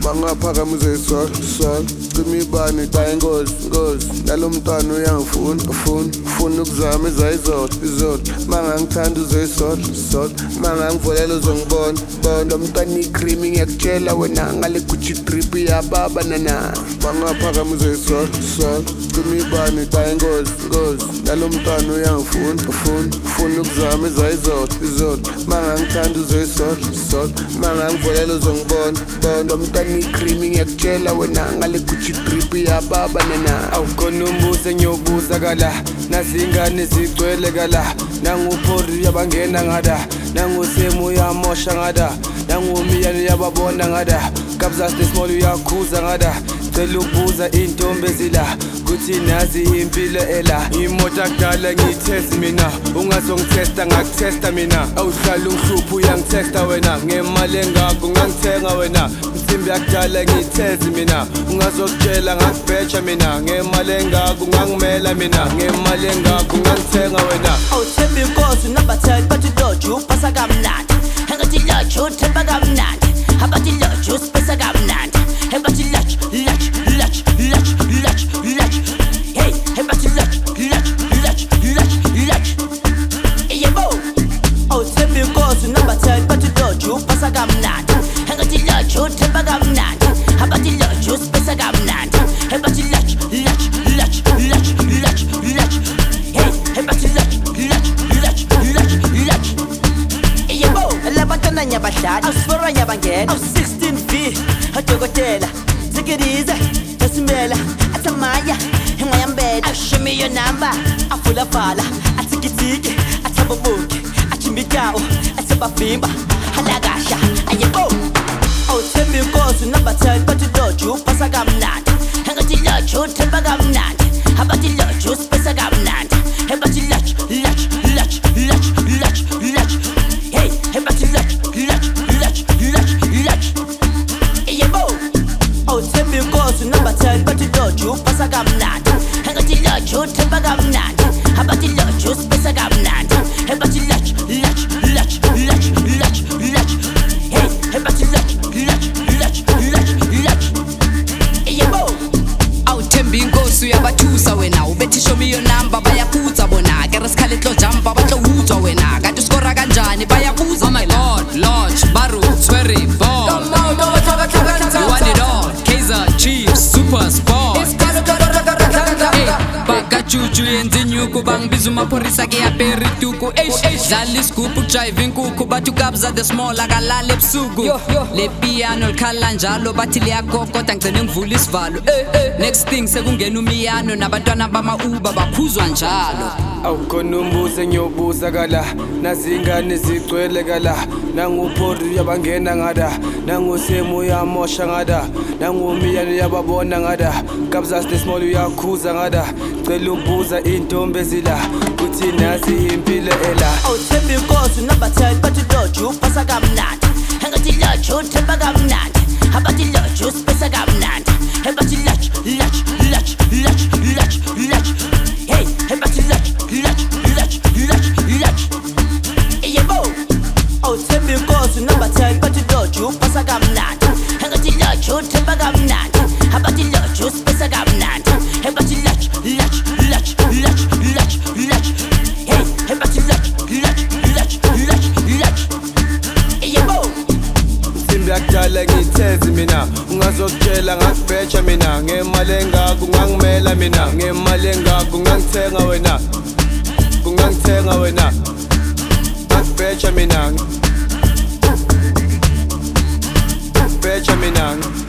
Mangaphakamise sol cima ibani ta ingozi nalo mntwana uyangifuna ukuzama izolo mangangithanda uzoyisol mangangivulela uzongibona lo mntwana icream ngiyakutshela wena ngale Gucci drip yababa nana mangaphakamise sol cima ibani ta ingozi nalo mntwana uyangifuna ukuzama izolo mangangithanda uzoyisol mangangivulela uzongibona lo mntwana icream ngiyakutshela wena ngale Gucci drip yababa nana awukhona umbuzo engiyobuza kala nazingane zigcwele kala nanguphori yabangena ngada nangusemu uyamosha ngada nangumiyane yababona ngada kabza small uyakhuza ngada cela ukubuza intombi ezila kuthi nazi impilo ela imoto akudala ngiyithest mina ungazongithesta ngakutesta mina awuhlala ungihlupha uyangithesta wena ngemali engako ngangithenga wena insimbi yakudala ngiyithezi mina ungazokutshela ngakubheja mina ngemali engako ngangimela mina ngemali engako ngangithenga wena awuthemba inkosi nabathela bathi loju upasa kamnandi engathi loju uthemba kamnandi abathi loju usipesa kamnandi ebathi loju hey ebathi loju yebo awuthemba inkosi nabathela bathi loju upasa kamnandi engathi loju uthemba kamnandi abathi loju usipesa kamnandi ebathi loju hey ebathi yebo labantwana nyabadlali awusifora nyabangena awu-16V odokotela sikirize esimela athamaya engwayambela ashow me your number afulavala atsikitsiki athaboboke achimbikawo athebavimba halakasha ayebo awuthemba inkosi nabathela bathi loju upasa kamnandi engathi loju uthemba kamnandi abathi loju usipesa kamnandi ebathi loju hey ebathi yebo awuthemba inkosi nabathela bathi loju upasa kamnandi engathi loju uthemba kamnandi abathi loju usipesa kamnandi ebathi hey ebathi yebo awuthemba inkosi uyabathusa wena ubethi show me your number bayaphutha bona ke resikhale tlo jumpa batlohuzwa wena kanti uskora kanjani bayabuza. Oh my god Lodge Baru Swery Ball you want it all Kaiser Chiefs Super Sport bakachuchu yenza inyuku bangibiza umaphorisa ke yaperituku dlala isigubhu drive inkukhu bathi ukabza the small akalala ebusuku le piano likhala njalo bathi liyagogoda ngicela ngivula isivalo next thing sekungena umiyano nabantwana bama-uber baphuzwa njalo awukhona umbuzo engiyobuza kala nazingane zigcwele kala nanguphori yabangena ngada nangusemu uyamosha ngada nangumiyane yababona ngada kabza small uyakhuza ngada cela ukubuza intombi ezila kuthi nazi impilo ela awuthemba inkosi nabathela bathi loju upasa kamnandi engathi loju uthemba kamnandi abathi loju usipesa kamnandi ebathi loju hey ebathi yebo awuthemba inkosi nabathela bathi loju upasa kamnandi engathi loju uthemba kamnandi abathi loju usipesa kamnandi ebathi hey ebathi yebo insimbi yakudala ngiyithezi mina ungazokutshela ngakubheja mina ngemali engako ngangimela mina ngemali engako ngangithenga wena ngakubheja mina